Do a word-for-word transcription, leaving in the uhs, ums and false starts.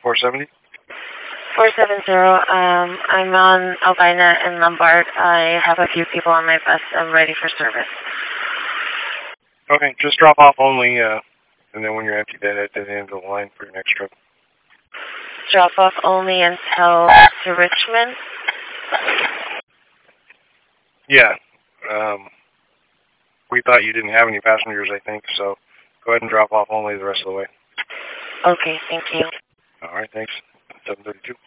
four seventy? four seven zero. Um, I'm on Albina and Lombard. I have a few people on my bus. I'm ready for service. Okay, just drop off only, uh, and then when you're empty, then at the end of the line for your next trip. Drop off only until to Richmond? Yeah. Um, we thought you didn't have any passengers, I think, so go ahead and drop off only the rest of the way. Okay, thank you. All right, thanks. seven thirty-two.